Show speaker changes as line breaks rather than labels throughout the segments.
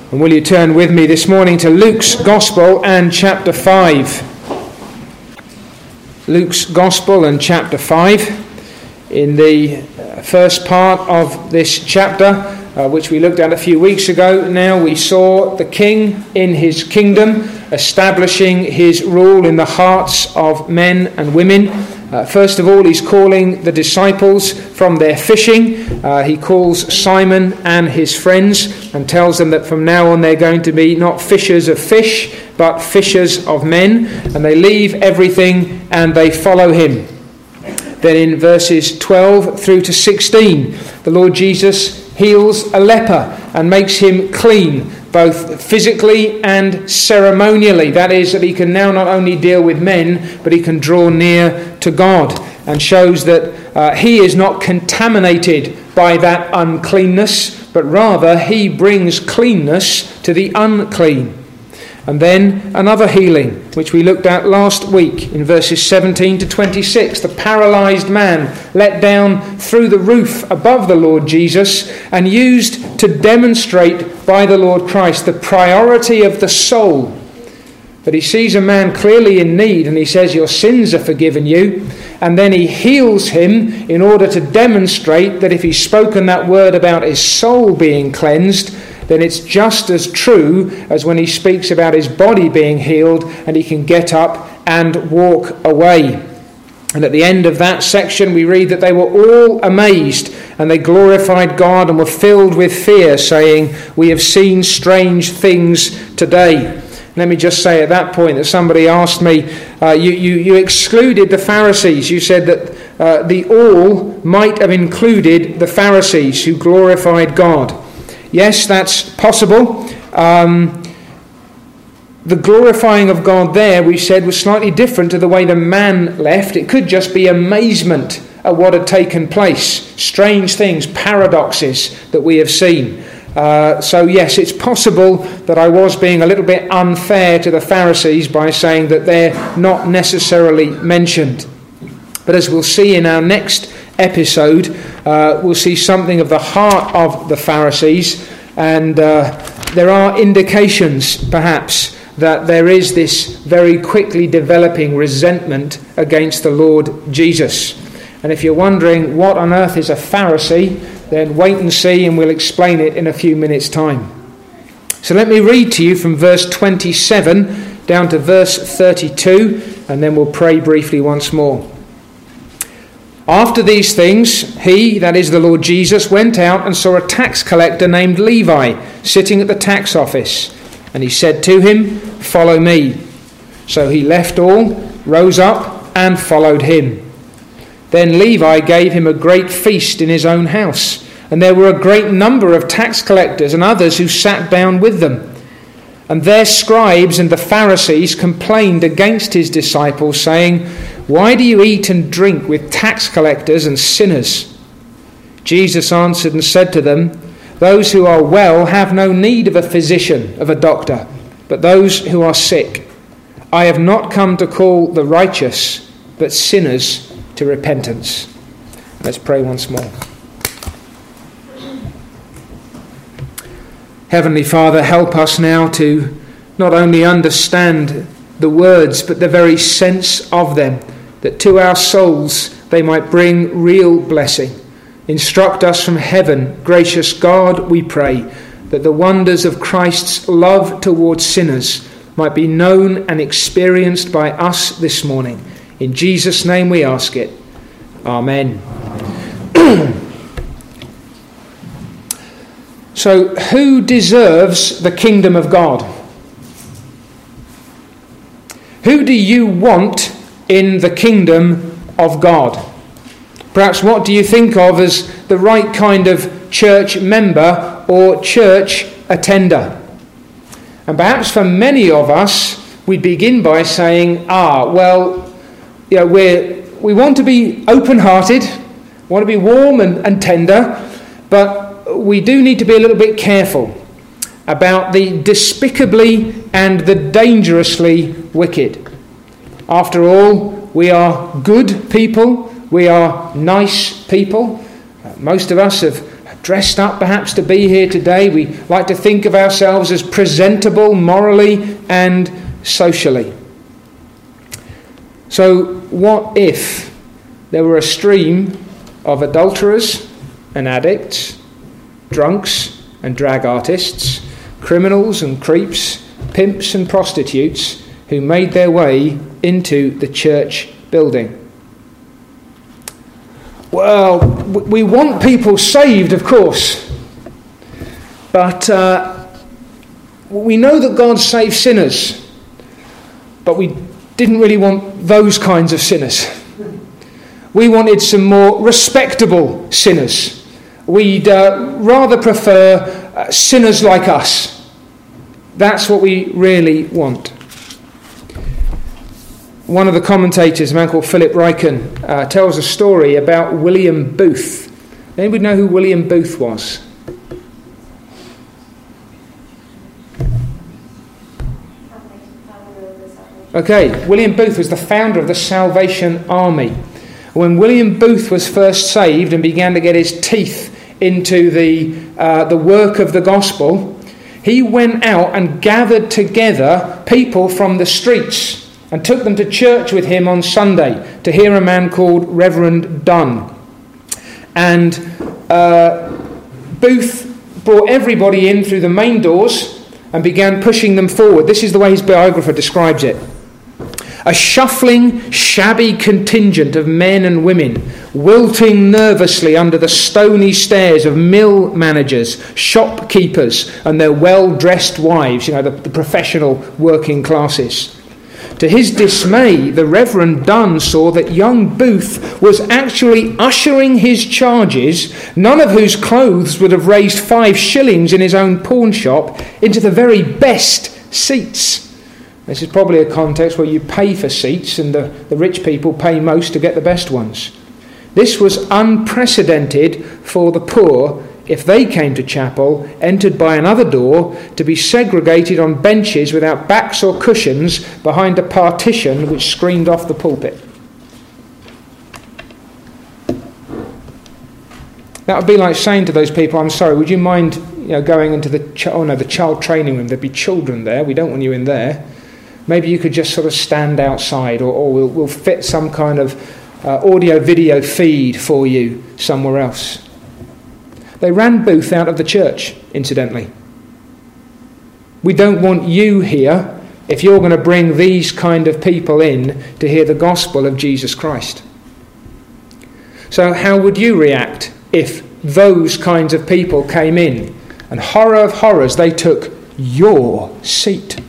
And will you turn with me this morning to Luke's Gospel and chapter 5. Luke's Gospel and chapter 5. In the first part of this chapter, which we looked at a few weeks ago now, we saw the King in his kingdom, establishing his rule in the hearts of men and women. First of all, he's calling the disciples from their fishing. He calls Simon and his friends and tells them that from now on they're going to be not fishers of fish, but fishers of men. And they leave everything and they follow him. Then in verses 12 through to 16, the Lord Jesus heals a leper and makes him clean, both physically and ceremonially. That is, that he can now not only deal with men, but he can draw near to God, and shows that he is not contaminated by that uncleanness, but rather he brings cleanness to the unclean. And then another healing, which we looked at last week in verses 17 to 26. The paralysed man let down through the roof above the Lord Jesus and used to demonstrate by the Lord Christ the priority of the soul. That he sees a man clearly in need and he says, "Your sins are forgiven you." And then he heals him in order to demonstrate that if he's spoken that word about his soul being cleansed, then it's just as true as when he speaks about his body being healed and he can get up and walk away. And at the end of that section we read that they were all amazed and they glorified God and were filled with fear, saying, "We have seen strange things today." Let me just say at that point that somebody asked me, you excluded the Pharisees. You said that the all might have included the Pharisees who glorified God. Yes, that's possible. The glorifying of God there, we said, was slightly different to the way the man left. It could just be amazement at what had taken place. Strange things, paradoxes that we have seen. So yes, it's possible that I was being a little bit unfair to the Pharisees by saying that they're not necessarily mentioned. But as we'll see in our next episode, we'll see something of the heart of the Pharisees, and there are indications perhaps that there is this very quickly developing resentment against the Lord Jesus. And if you're wondering what on earth is a Pharisee, then wait and see, and we'll explain it in a few minutes' time. So let me read to you from verse 27 down to verse 32, and then we'll pray briefly once more. After these things, he, that is the Lord Jesus, went out and saw a tax collector named Levi sitting at the tax office. And he said to him, "Follow me." So he left all, rose up, and followed him. Then Levi gave him a great feast in his own house, and there were a great number of tax collectors and others who sat down with them. And their scribes and the Pharisees complained against his disciples, saying, "Why do you eat and drink with tax collectors and sinners?" Jesus answered and said to them, "Those who are well have no need of a physician, of a doctor, but those who are sick. I have not come to call the righteous, but sinners to repentance." Let's pray once more. Heavenly Father, help us now to not only understand the words, but the very sense of them, that to our souls they might bring real blessing. Instruct us from heaven, gracious God, we pray, that the wonders of Christ's love towards sinners might be known and experienced by us this morning. In Jesus' name we ask it. Amen. So, who deserves the kingdom of God? Who do you want in the kingdom of God? Perhaps what do you think of as the right kind of church member or church attender? And perhaps for many of us, we begin by saying, we want to be open-hearted, want to be warm and tender, but we do need to be a little bit careful about the despicably and the dangerously wicked. After all, we are good people, we are nice people. Most of us have dressed up perhaps to be here today. We like to think of ourselves as presentable morally and socially. So what if there were a stream of adulterers and addicts, drunks and drag artists, criminals and creeps, pimps and prostitutes who made their way into the church building? Well, we want people saved, of course, but we know that God saves sinners, but we didn't really want those kinds of sinners. We wanted some more respectable sinners. We'd rather prefer sinners like us. That's what we really want. One of the commentators, a man called Philip Ryken, tells a story about William Booth. Anybody know who William Booth was? Okay, William Booth was the founder of the Salvation Army. When William Booth was first saved and began to get his teeth into the work of the gospel, he went out and gathered together people from the streets and took them to church with him on Sunday to hear a man called Reverend Dunn. And Booth brought everybody in through the main doors and began pushing them forward. This is the way his biographer describes it. A shuffling, shabby contingent of men and women, wilting nervously under the stony stares of mill managers, shopkeepers, and their well-dressed wives, the professional working classes. To his dismay, the Reverend Dunn saw that young Booth was actually ushering his charges, none of whose clothes would have raised 5 shillings in his own pawn shop, into the very best seats. This is probably a context where you pay for seats and the rich people pay most to get the best ones. This was unprecedented for the poor, if they came to chapel, entered by another door, to be segregated on benches without backs or cushions behind a partition which screened off the pulpit. That would be like saying to those people, I'm sorry, would you mind going into the child training room? There'd be children there, we don't want you in there. Maybe you could just sort of stand outside, or we'll fit some kind of audio-video feed for you somewhere else. They ran Booth out of the church, incidentally. We don't want you here if you're going to bring these kind of people in to hear the gospel of Jesus Christ. So how would you react if those kinds of people came in and, horror of horrors, they took your seat?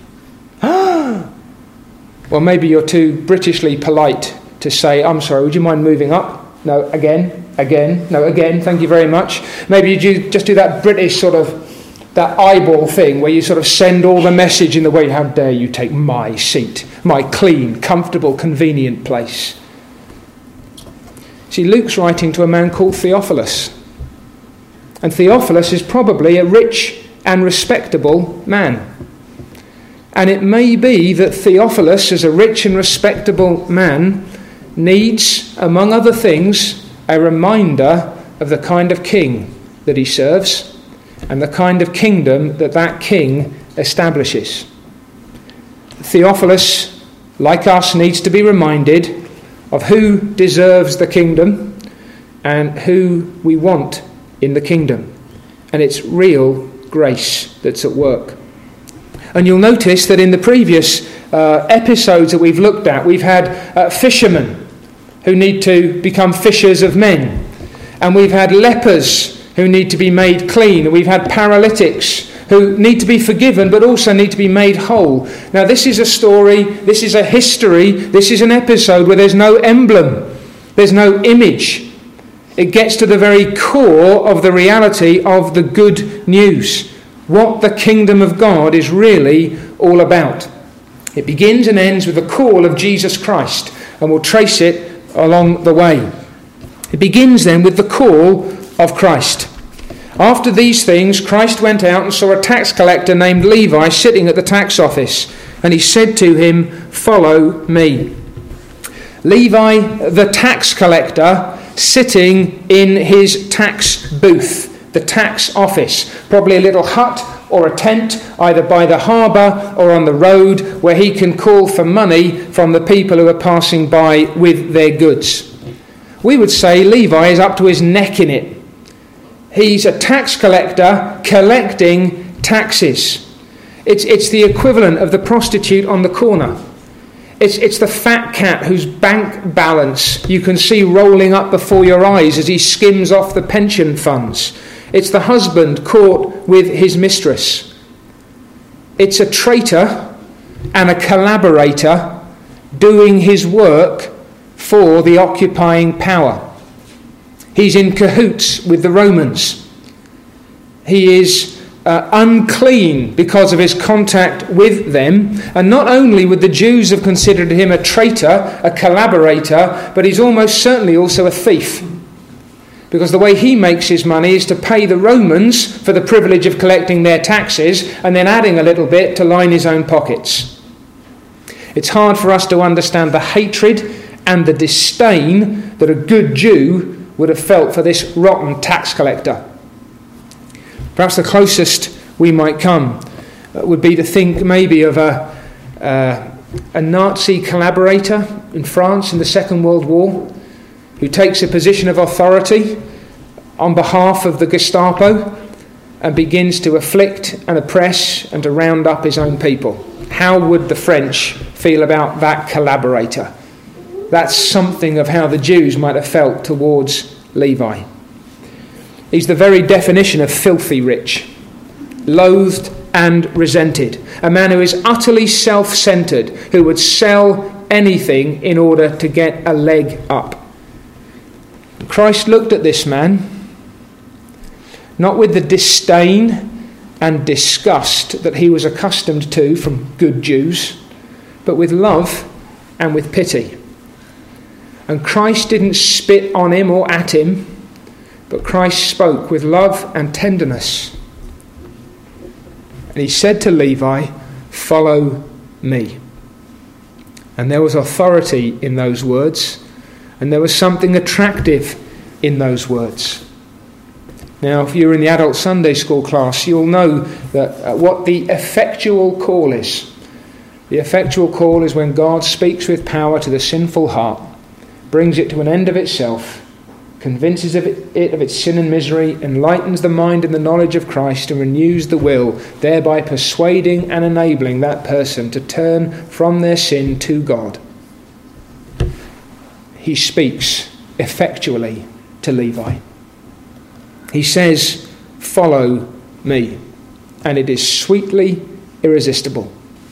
Well, maybe you're too Britishly polite to say, I'm sorry, would you mind moving up? No, again, no, again, thank you very much. Maybe you just do that British sort of, that eyeball thing where you sort of send all the message in the way, how dare you take my seat, my clean, comfortable, convenient place. See, Luke's writing to a man called Theophilus. And Theophilus is probably a rich and respectable man. And it may be that Theophilus, as a rich and respectable man, needs, among other things, a reminder of the kind of king that he serves and the kind of kingdom that king establishes. Theophilus, like us, needs to be reminded of who deserves the kingdom and who we want in the kingdom. And it's real grace that's at work. And you'll notice that in the previous episodes that we've looked at, we've had fishermen who need to become fishers of men. And we've had lepers who need to be made clean. And we've had paralytics who need to be forgiven but also need to be made whole. Now this is a story, this is a history, this is an episode where there's no emblem, there's no image. It gets to the very core of the reality of the good news. What the kingdom of God is really all about. It begins and ends with the call of Jesus Christ, and we'll trace it along the way. It begins then with the call of Christ. After these things, Christ went out and saw a tax collector named Levi sitting at the tax office, and he said to him, "Follow me." Levi, the tax collector, sitting in his tax booth, the tax office, probably a little hut or a tent either by the harbour or on the road where he can call for money from the people who are passing by with their goods. We would say Levi is up to his neck in it. He's a tax collector collecting taxes. It's the equivalent of the prostitute on the corner. It's the fat cat whose bank balance you can see rolling up before your eyes as he skims off the pension funds. It's the husband caught with his mistress. It's a traitor and a collaborator doing his work for the occupying power. He's in cahoots with the Romans. He is unclean because of his contact with them. And not only would the Jews have considered him a traitor, a collaborator, but he's almost certainly also a thief. Because the way he makes his money is to pay the Romans for the privilege of collecting their taxes and then adding a little bit to line his own pockets. It's hard for us to understand the hatred and the disdain that a good Jew would have felt for this rotten tax collector. Perhaps the closest we might come would be to think maybe of a Nazi collaborator in France in the Second World War who takes a position of authority on behalf of the Gestapo and begins to afflict and oppress and to round up his own people. How would the French feel about that collaborator? That's something of how the Jews might have felt towards Levi. He's the very definition of filthy rich, loathed and resented. A man who is utterly self-centered, who would sell anything in order to get a leg up. Christ looked at this man, not with the disdain and disgust that he was accustomed to from good Jews, but with love and with pity. And Christ didn't spit on him or at him, but Christ spoke with love and tenderness. And he said to Levi, "Follow me." And there was authority in those words, and there was something attractive in those words. Now, if you're in the adult Sunday school class, you'll know that what the effectual call is. The effectual call is when God speaks with power to the sinful heart, brings it to an end of itself, convinces it of its sin and misery, enlightens the mind in the knowledge of Christ, and renews the will, thereby persuading and enabling that person to turn from their sin to God. He speaks effectually to Levi. He says, "Follow me," and it is sweetly irresistible.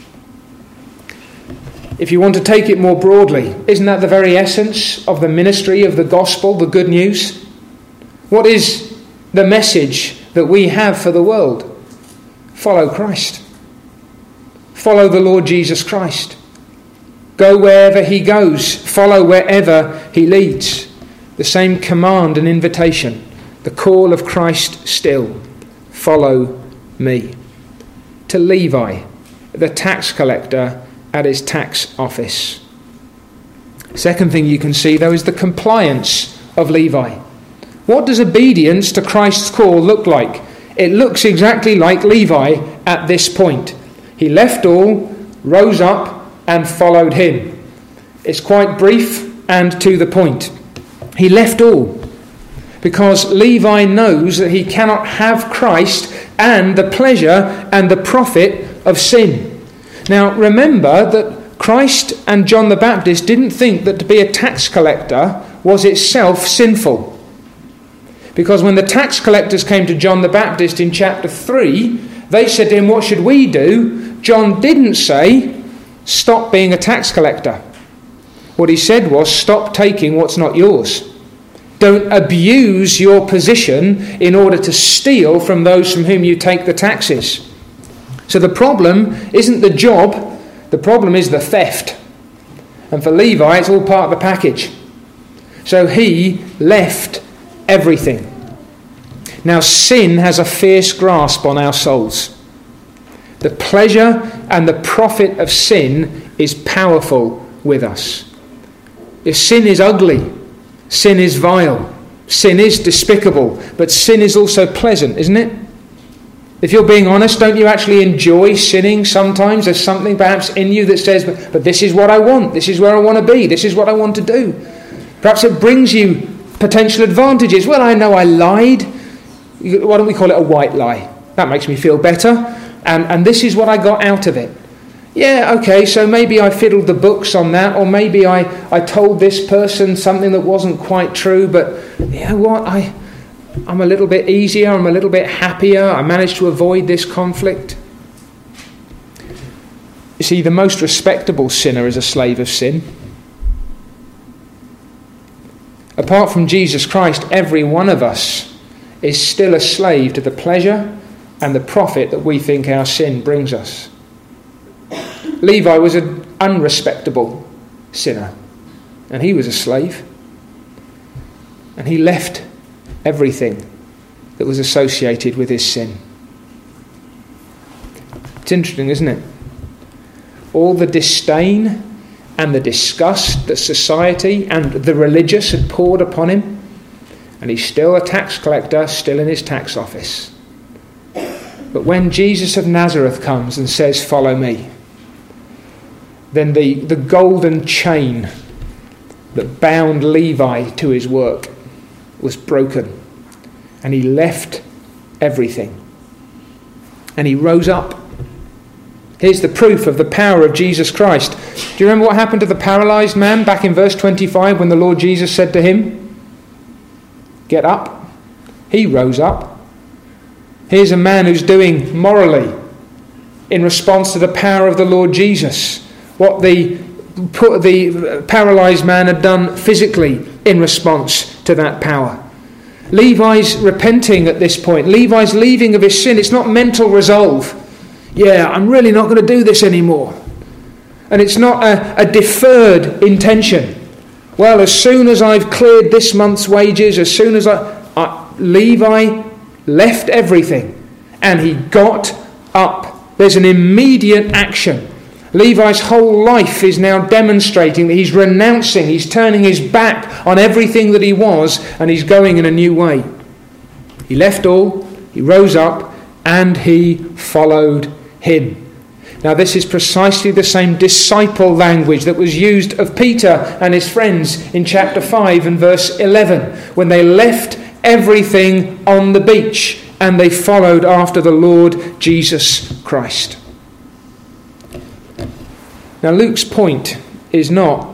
If you want to take it more broadly, isn't that the very essence of the ministry of the gospel, the good news? What is the message that we have for the world? Follow Christ. Follow the Lord Jesus Christ. Go wherever he goes. Follow wherever he leads. The same command and invitation. The call of Christ still. Follow me. To Levi, the tax collector, at his tax office. Second thing you can see, though, is the compliance of Levi. What does obedience to Christ's call look like? It looks exactly like Levi at this point. He left all, rose up, and followed him. It's quite brief and to the point. He left all because Levi knows that he cannot have Christ and the pleasure and the profit of sin. Now, remember that Christ and John the Baptist didn't think that to be a tax collector was itself sinful. Because when the tax collectors came to John the Baptist in chapter 3, they said to him, "What should we do?" John didn't say, "Stop being a tax collector." What he said was, "Stop taking what's not yours. Don't abuse your position in order to steal from those from whom you take the taxes." So the problem isn't the job, the problem is the theft. And for Levi, it's all part of the package. So he left everything. Now, sin has a fierce grasp on our souls. The pleasure and the profit of sin is powerful with us. If sin is ugly, sin is vile, Sin is despicable, but sin is also pleasant, isn't it? If you're being honest, don't you actually enjoy sinning sometimes? There's something perhaps in you that says, but this is what I want, this is where I want to be, this is what I want to do. Perhaps it brings you potential advantages. Well, I know I lied. Why don't we call it a white lie? That makes me feel better. And this is what I got out of it. Yeah, okay, so maybe I fiddled the books on that, or maybe I told this person something that wasn't quite true, but you know what? I'm a little bit easier, I'm a little bit happier, I managed to avoid this conflict. You see, the most respectable sinner is a slave of sin. Apart from Jesus Christ, every one of us is still a slave to the pleasure and the profit that we think our sin brings us. Levi was an unrespectable sinner, and he was a slave. And he left everything that was associated with his sin. It's interesting, isn't it? All the disdain and the disgust that society and the religious had poured upon him, and he's still a tax collector, still in his tax office. But when Jesus of Nazareth comes and says, "Follow me," then the golden chain that bound Levi to his work was broken, and he left everything, and he rose up. Here's the proof of the power of Jesus Christ. Do you remember what happened to the paralyzed man back in verse 25 when the Lord Jesus said to him, "Get up"? He rose up. Here's a man who's doing morally, in response to the power of the Lord Jesus, what the paralyzed man had done physically in response to that power. Levi's repenting at this point. Levi's leaving of his sin. It's not mental resolve. Yeah, I'm really not going to do this anymore. And it's not a deferred intention. Well, as soon as I've cleared this month's wages, as soon as Levi left everything and he got up. There's an immediate action. Levi's whole life is now demonstrating that he's renouncing, he's turning his back on everything that he was, and he's going in a new way. He left all, he rose up, and he followed him. Now this is precisely the same disciple language that was used of Peter and his friends in chapter 5 and verse 11, when they left everything on the beach and they followed after the Lord Jesus Christ. Now Luke's point is not,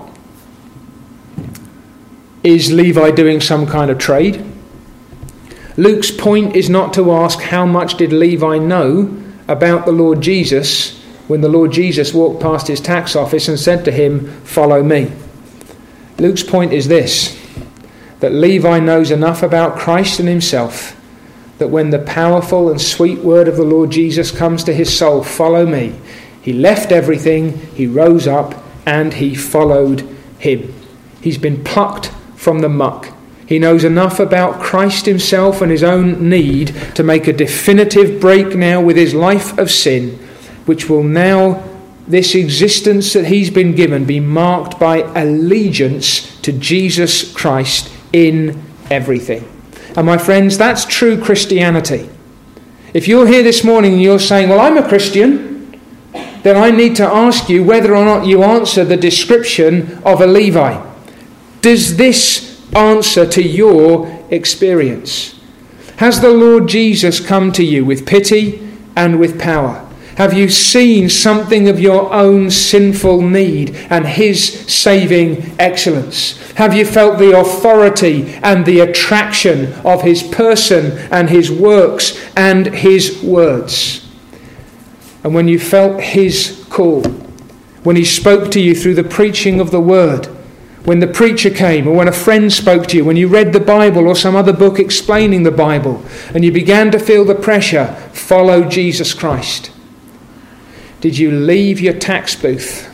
is Levi doing some kind of trade? Luke's point is not to ask how much did Levi know about the Lord Jesus when the Lord Jesus walked past his tax office and said to him, "Follow me." Luke's point is this, that Levi knows enough about Christ and himself that when the powerful and sweet word of the Lord Jesus comes to his soul, "Follow me," he left everything, he rose up, and he followed him. He's been plucked from the muck. He knows enough about Christ himself and his own need to make a definitive break now with his life of sin, which will now, this existence that he's been given, be marked by allegiance to Jesus Christ in everything. And my friends, that's true Christianity. If you're here this morning and you're saying, "Well, I'm a Christian," then I need to ask you whether or not you answer the description of a Levi. Does this answer to your experience? Has the Lord Jesus come to you with pity and with power? Have you seen something of your own sinful need and his saving excellence? Have you felt the authority and the attraction of his person and his works and his words? And when you felt his call, when he spoke to you through the preaching of the word, when the preacher came, or when a friend spoke to you, when you read the Bible or some other book explaining the Bible, and you began to feel the pressure, follow Jesus Christ. Did you leave your tax booth,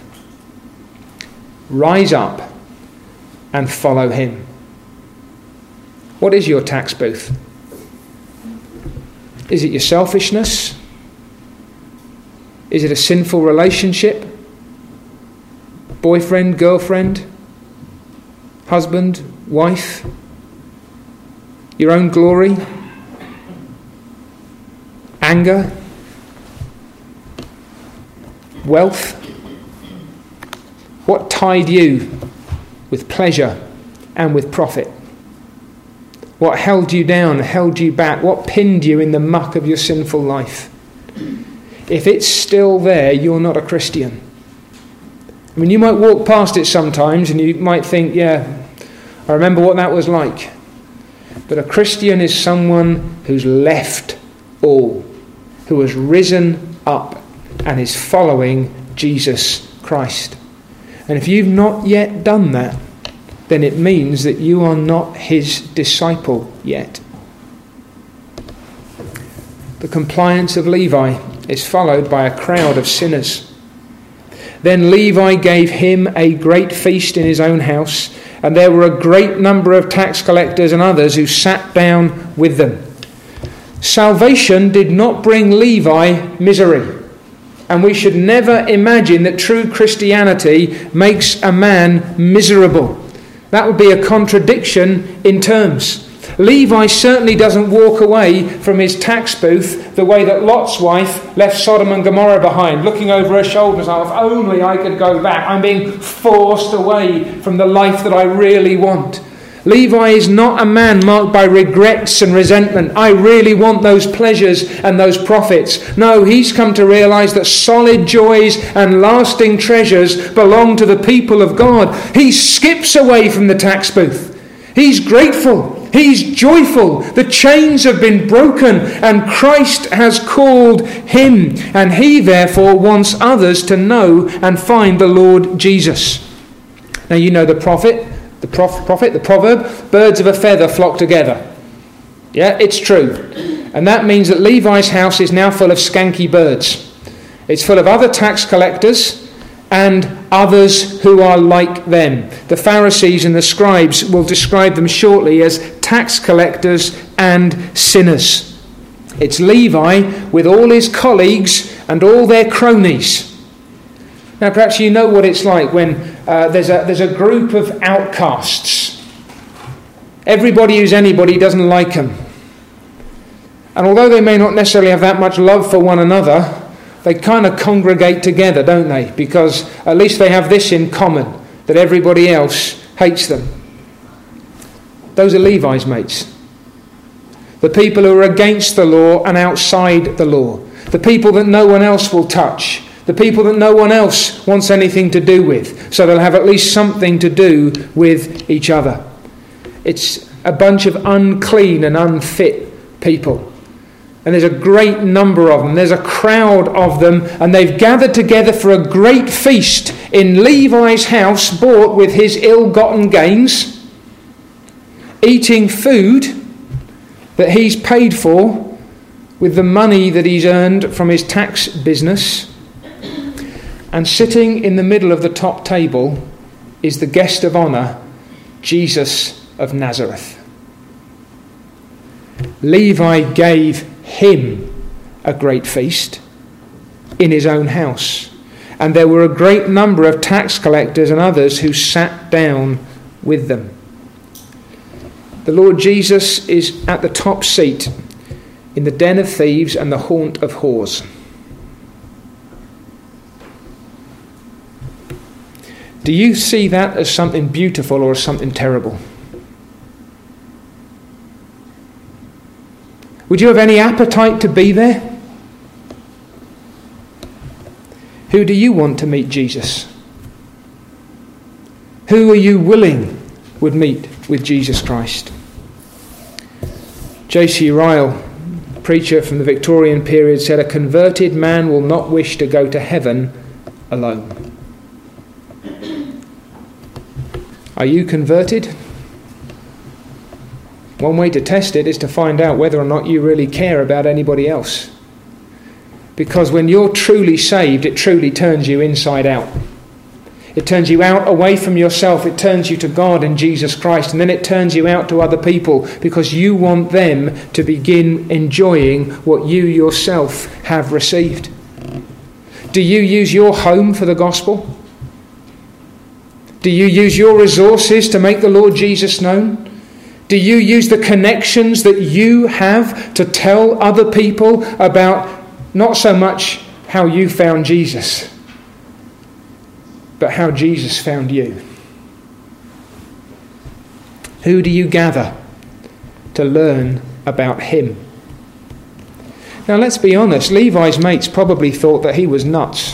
rise up, and follow him? What is your tax booth? Is it your selfishness? Is it a sinful relationship? Boyfriend, girlfriend? Husband, wife? Your own glory? Anger? Wealth? What tied you with pleasure and with profit? What held you down, held you back? What pinned you in the muck of your sinful life? If it's still there, you're not a Christian. I mean, you might walk past it sometimes and you might think, yeah, I remember what that was like. But a Christian is someone who's left all, who has risen up and is following Jesus Christ. And if you've not yet done that, then it means that you are not his disciple yet. The compliance of Levi is followed by a crowd of sinners. Then Levi gave him a great feast in his own house, and there were a great number of tax collectors and others who sat down with them. Salvation did not bring Levi misery. And we should never imagine that true Christianity makes a man miserable. That would be a contradiction in terms. Levi certainly doesn't walk away from his tax booth the way that Lot's wife left Sodom and Gomorrah behind, looking over her shoulder, like, if only I could go back. I'm being forced away from the life that I really want. Levi is not a man marked by regrets and resentment. I really want those pleasures and those profits. No, he's come to realize that solid joys and lasting treasures belong to the people of God. He skips away from the tax booth. He's grateful. He's joyful. The chains have been broken and Christ has called him. And he therefore wants others to know and find the Lord Jesus. Now you know the proverb, birds of a feather flock together. Yeah, it's true. And that means that Levi's house is now full of skanky birds. It's full of other tax collectors and others who are like them. The Pharisees and the scribes will describe them shortly as tax collectors and sinners. It's Levi with all his colleagues and all their cronies. Now perhaps you know what it's like when there's a group of outcasts. Everybody who's anybody doesn't like them. And although they may not necessarily have that much love for one another, they kind of congregate together, don't they? Because at least they have this in common, that everybody else hates them. Those are Levi's mates. The people who are against the law and outside the law. The people that no one else will touch. The people that no one else wants anything to do with. So they'll have at least something to do with each other. It's a bunch of unclean and unfit people. And there's a great number of them. There's a crowd of them. And they've gathered together for a great feast in Levi's house, bought with his ill-gotten gains, eating food that he's paid for with the money that he's earned from his tax business. And sitting in the middle of the top table is the guest of honour, Jesus of Nazareth. Levi gave him a great feast in his own house. And there were a great number of tax collectors and others who sat down with them. The Lord Jesus is at the top seat in the den of thieves and the haunt of whores. Do you see that as something beautiful or as something terrible? Would you have any appetite to be there? Who do you want to meet Jesus? Who are you willing would meet with Jesus Christ? J.C. Ryle, preacher from the Victorian period, said, "A converted man will not wish to go to heaven alone." Are you converted? One way to test it is to find out whether or not you really care about anybody else. Because when you're truly saved, it truly turns you inside out. It turns you out away from yourself. It turns you to God and Jesus Christ. And then it turns you out to other people because you want them to begin enjoying what you yourself have received. Do you use your home for the gospel? Do you use your resources to make the Lord Jesus known? Do you use the connections that you have to tell other people about not so much how you found Jesus, but how Jesus found you? Who do you gather to learn about him? Now let's be honest, Levi's mates probably thought that he was nuts.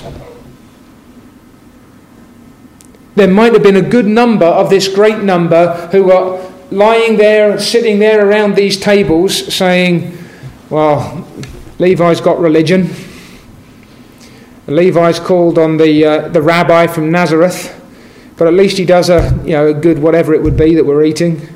There might have been a good number of this great number who were lying there, sitting there around these tables saying, well, Levi's got religion. Levi's called on the rabbi from Nazareth, but at least he does a good whatever it would be that we're eating.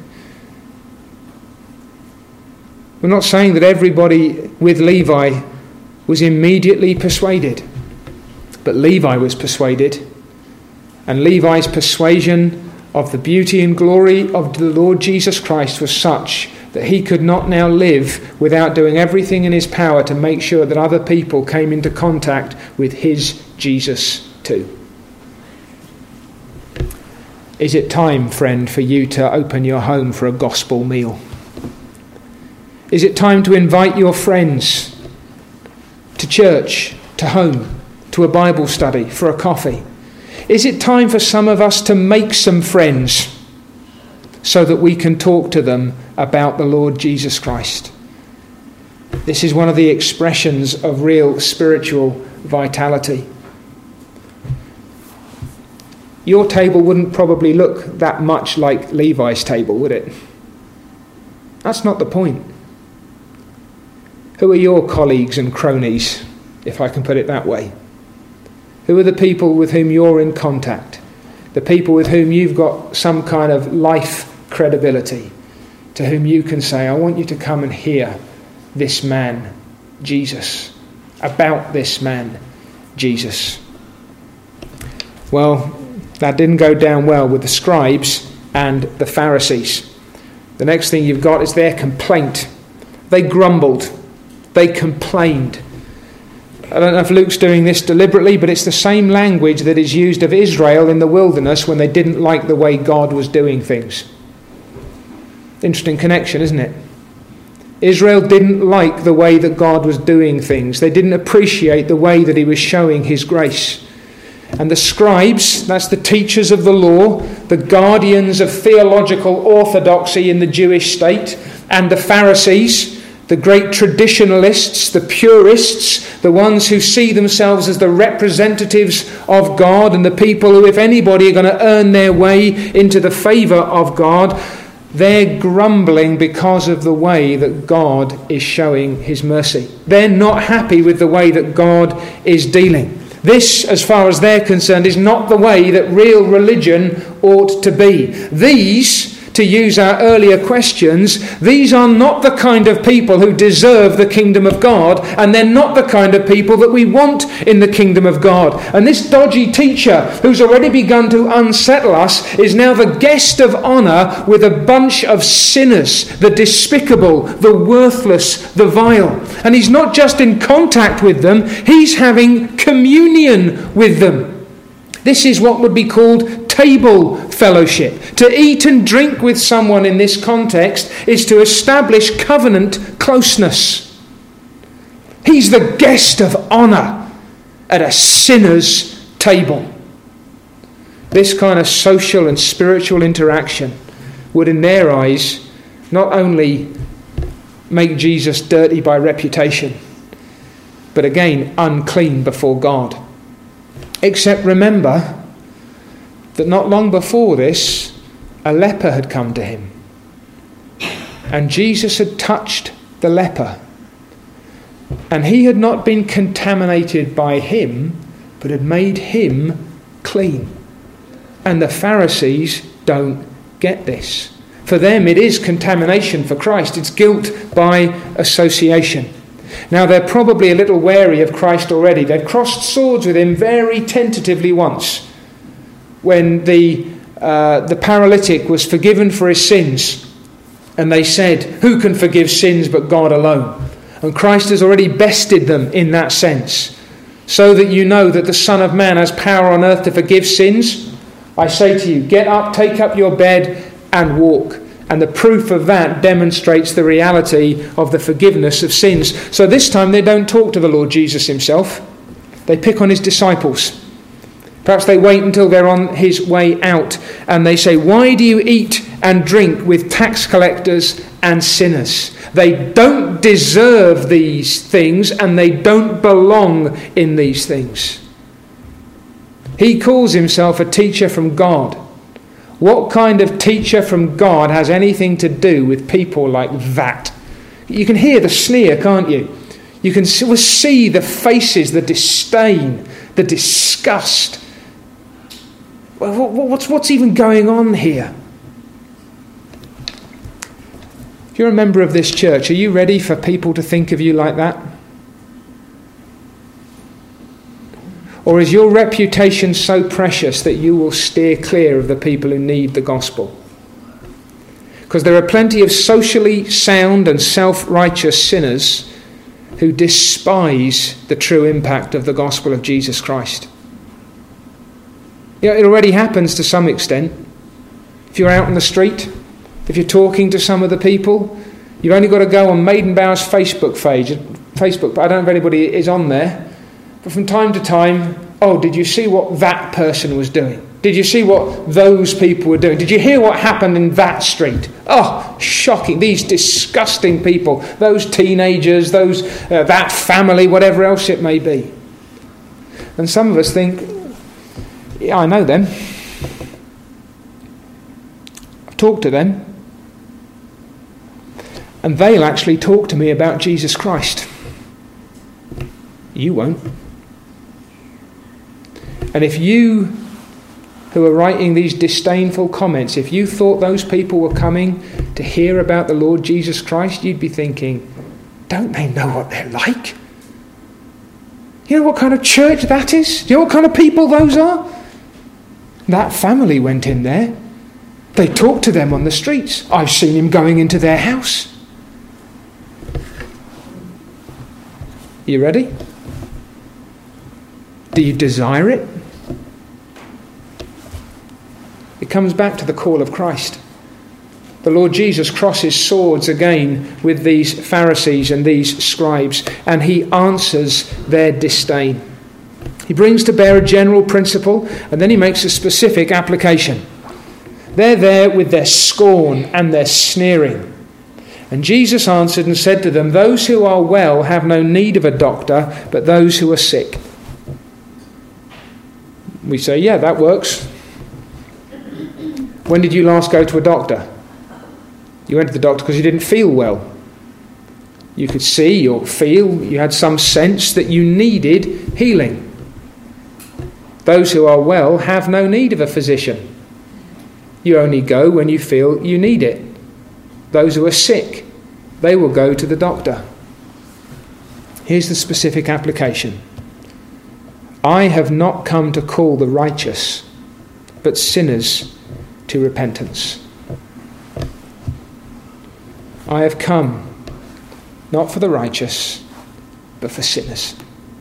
We're not saying that everybody with Levi was immediately persuaded, but Levi was persuaded, and Levi's persuasion of the beauty and glory of the Lord Jesus Christ was such that he could not now live without doing everything in his power to make sure that other people came into contact with his Jesus too. Is it time, friend, for you to open your home for a gospel meal? Is it time to invite your friends to church, to home, to a Bible study, for a coffee? Is it time for some of us to make some friends so that we can talk to them about the Lord Jesus Christ? This is one of the expressions of real spiritual vitality. Your table wouldn't probably look that much like Levi's table, would it? That's not the point. Who are your colleagues and cronies, if I can put it that way? Who are the people with whom you're in contact? The people with whom you've got some kind of life credibility, to whom you can say, I want you to come and hear this man, Jesus, about this man, Jesus. Well, that didn't go down well with the scribes and the Pharisees. The next thing you've got is their complaint. They grumbled. They complained. I don't know if Luke's doing this deliberately, but it's the same language that is used of Israel in the wilderness when they didn't like the way God was doing things. Interesting connection, isn't it? Israel didn't like the way that God was doing things. They didn't appreciate the way that he was showing his grace. And the scribes, that's the teachers of the law, the guardians of theological orthodoxy in the Jewish state, and the Pharisees, the great traditionalists, the purists, the ones who see themselves as the representatives of God and the people who, if anybody, are going to earn their way into the favour of God, they're grumbling because of the way that God is showing his mercy. They're not happy with the way that God is dealing. This, as far as they're concerned, is not the way that real religion ought to be. These, to use our earlier questions, these are not the kind of people who deserve the kingdom of God, and they're not the kind of people that we want in the kingdom of God. And this dodgy teacher, who's already begun to unsettle us, is now the guest of honour with a bunch of sinners, the despicable, the worthless, the vile. And he's not just in contact with them, he's having communion with them. This is what would be called table fellowship. To eat and drink with someone in this context is to establish covenant closeness. He's the guest of honour at a sinner's table. This kind of social and spiritual interaction would, in their eyes, not only make Jesus dirty by reputation, but again, unclean before God. Except remember that not long before this, a leper had come to him. And Jesus had touched the leper. And he had not been contaminated by him, but had made him clean. And the Pharisees don't get this. For them it is contamination for Christ. It's guilt by association. Now they're probably a little wary of Christ already. They've crossed swords with him very tentatively once, when the paralytic was forgiven for his sins, and they said, who can forgive sins but God alone? And Christ has already bested them in that sense, so that you know that the Son of Man has power on earth to forgive sins. I say to you, get up, take up your bed and walk. And the proof of that demonstrates the reality of the forgiveness of sins. So this time they don't talk to the Lord Jesus himself. They pick on his disciples. Perhaps they wait until they're on his way out and they say, "Why do you eat and drink with tax collectors and sinners?" They don't deserve these things and they don't belong in these things. He calls himself a teacher from God. What kind of teacher from God has anything to do with people like that? You can hear the sneer, can't you? You can see the faces, the disdain, the disgust. What's even going on here? If you're a member of this church, are you ready for people to think of you like that? Or is your reputation so precious that you will steer clear of the people who need the gospel? Because there are plenty of socially sound and self-righteous sinners who despise the true impact of the gospel of Jesus Christ. You know, it already happens to some extent. If you're out on the street, if you're talking to some of the people, you've only got to go on Maidenbauer's Facebook page. But I don't know if anybody is on there. But from time to time, "Oh, did you see what that person was doing? Did you see what those people were doing? Did you hear what happened in that street? Oh, shocking. These disgusting people, those teenagers, that family, whatever else it may be." And some of us think, "Yeah, I know them. I've talked to them. And they'll actually talk to me about Jesus Christ. You won't." And if you, who are writing these disdainful comments, if you thought those people were coming to hear about the Lord Jesus Christ, you'd be thinking, don't they know what they're like? You know what kind of church that is? Do you know what kind of people those are? That family went in there. They talked to them on the streets. I've seen him going into their house. You ready? Do you desire it? It comes back to the call of Christ. The Lord Jesus crosses swords again with these Pharisees and these scribes, and he answers their disdain. He brings to bear a general principle, and then he makes a specific application. They're there with their scorn and their sneering. And Jesus answered and said to them, "Those who are well have no need of a doctor, but those who are sick." We say, yeah, that works. When did you last go to a doctor? You went to the doctor because you didn't feel well. You could see or feel, you had some sense that you needed healing. Those who are well have no need of a physician. You only go when you feel you need it. Those who are sick, they will go to the doctor. Here's the specific application. I have not come to call the righteous, but sinners to repentance. I have come not for the righteous, but for sinners.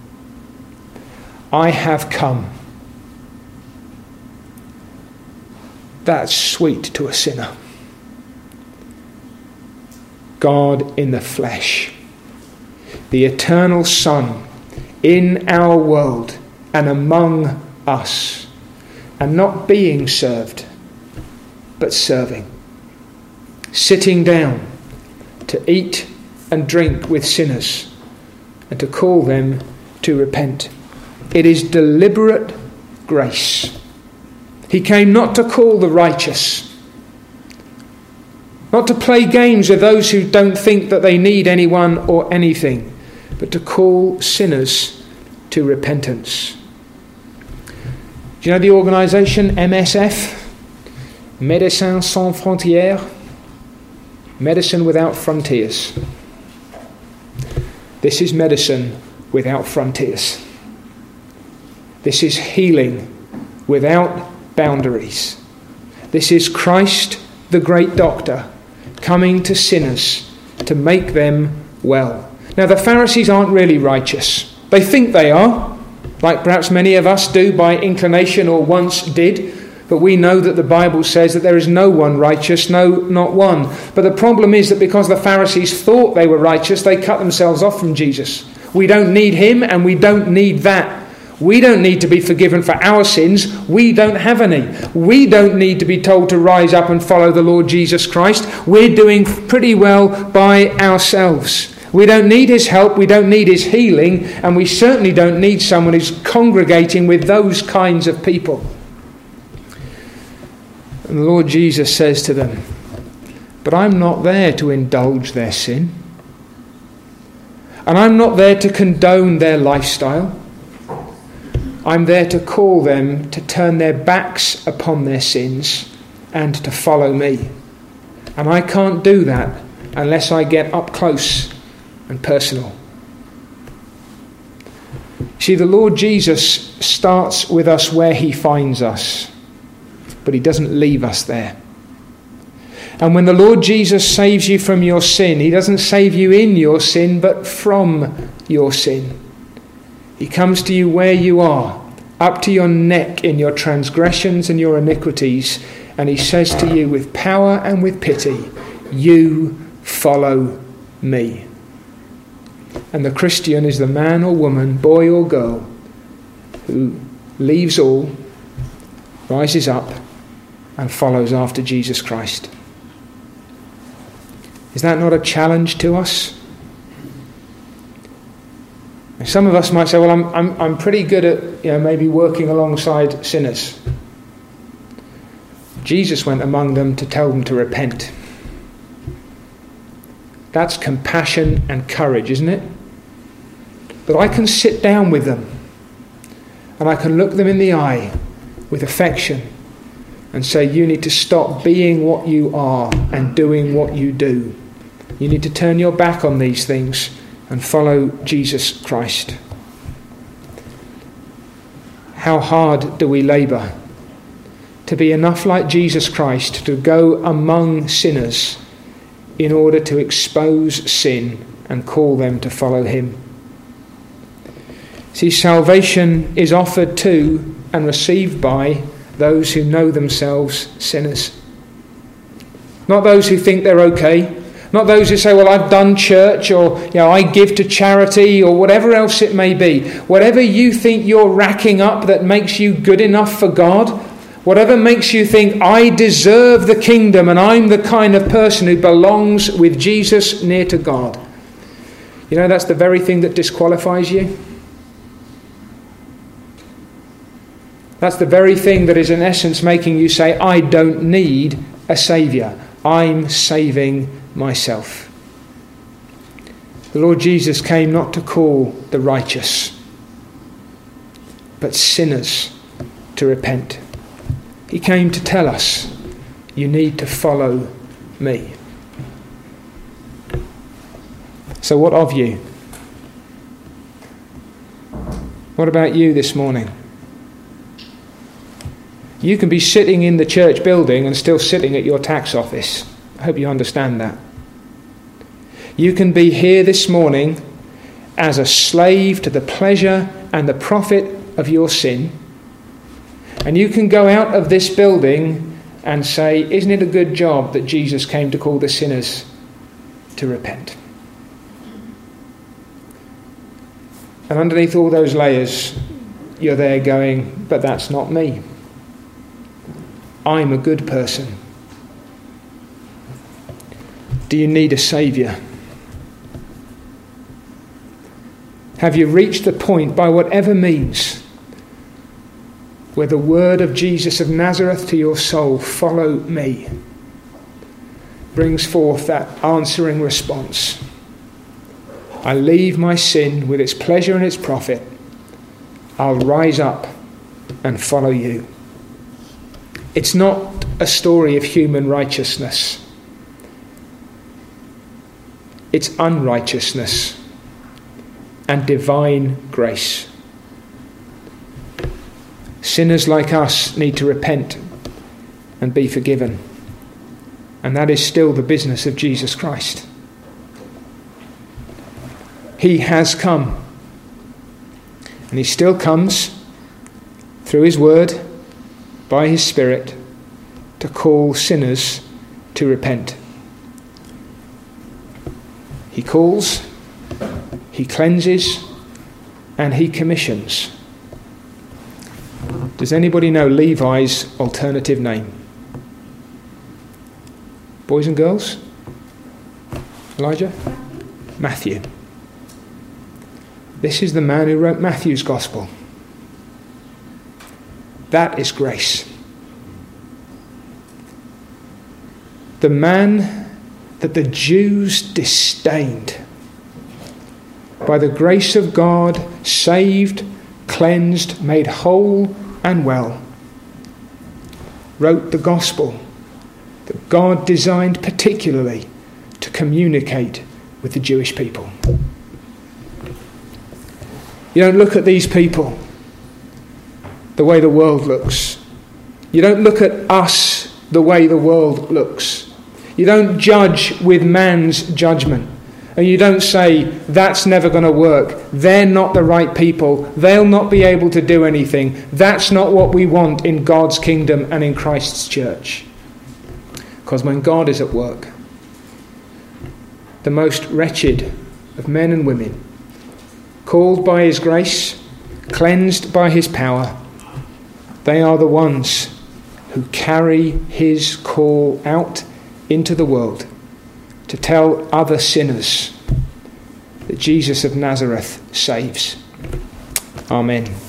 I have come. That's sweet to a sinner. God in the flesh, the eternal Son in our world and among us, and not being served, but serving, sitting down to eat and drink with sinners and to call them to repent. It is deliberate grace. He came not to call the righteous, not to play games with those who don't think that they need anyone or anything, but to call sinners to repentance. Do you know the organisation MSF? Médecins Sans Frontières? Medicine Without Frontiers. This is medicine without frontiers. This is healing without boundaries. This is Christ, the great doctor, coming to sinners to make them well. Now, the Pharisees aren't really righteous. They think they are, like perhaps many of us do by inclination or once did, But we know that the Bible says that there is no one righteous, no, not one. But the problem is that because the Pharisees thought they were righteous, they cut themselves off from Jesus. We don't need him, and we don't need that. We don't need to be forgiven for our sins. We don't have any. We don't need to be told to rise up and follow the Lord Jesus Christ. We're doing pretty well by ourselves. We don't need his help. We don't need his healing. And we certainly don't need someone who's congregating with those kinds of people. And the Lord Jesus says to them, but I'm not there to indulge their sin. And I'm not there to condone their lifestyle. I'm there to call them to turn their backs upon their sins and to follow me. And I can't do that unless I get up close and personal. See, the Lord Jesus starts with us where he finds us, but he doesn't leave us there. And when the Lord Jesus saves you from your sin, he doesn't save you in your sin, but from your sin. He comes to you where you are, up to your neck in your transgressions and your iniquities, and he says to you with power and with pity, you follow me. And the Christian is the man or woman, boy or girl, who leaves all, rises up, and follows after Jesus Christ. Is that not a challenge to us? Some of us might say, well, I'm pretty good at maybe working alongside sinners. Jesus went among them to tell them to repent. That's compassion and courage, isn't it? But I can sit down with them and I can look them in the eye with affection and say, you need to stop being what you are and doing what you do. You need to turn your back on these things and follow Jesus Christ. How hard do we labour to be enough like Jesus Christ to go among sinners in order to expose sin and call them to follow him. See, salvation is offered to and received by those who know themselves sinners. Not those who think they're okay. Not those who say, well, I've done church, or I give to charity, or whatever else it may be. Whatever you think you're racking up that makes you good enough for God, whatever makes you think, I deserve the kingdom and I'm the kind of person who belongs with Jesus near to God. That's the very thing that disqualifies you. That's the very thing that is in essence making you say, I don't need a saviour. I'm saving myself. The Lord Jesus came not to call the righteous, but sinners to repent. He came to tell us, you need to follow me. So what of you? What about you this morning? You can be sitting in the church building and still sitting at your tax office. I hope you understand that. You can be here this morning as a slave to the pleasure and the profit of your sin. And you can go out of this building and say, isn't it a good job that Jesus came to call the sinners to repent? And underneath all those layers, you're there going, but that's not me. I'm a good person. Do you need a saviour? Have you reached the point, by whatever means, where the word of Jesus of Nazareth to your soul, follow me, brings forth that answering response? I leave my sin with its pleasure and its profit. I'll rise up and follow you. It's not a story of human righteousness. It's unrighteousness and divine grace. Sinners like us need to repent and be forgiven. And that is still the business of Jesus Christ. He has come. And he still comes through his word, by his Spirit to call sinners to repent. He calls, he cleanses, and he commissions. Does anybody know Levi's alternative name? Boys and girls? Elijah? Matthew. This is the man who wrote Matthew's Gospel. That is grace. The man that the Jews disdained, by the grace of God, saved, cleansed, made whole and well, wrote the Gospel that God designed particularly to communicate with the Jewish people. You don't look at these people the way the world looks. You don't look at us the way the world looks. You don't judge with man's judgment. And you don't say, that's never going to work. They're not the right people. They'll not be able to do anything. That's not what we want in God's kingdom and in Christ's church. Because when God is at work, the most wretched of men and women, called by his grace, cleansed by his power, they are the ones who carry his call out into the world to tell other sinners that Jesus of Nazareth saves. Amen.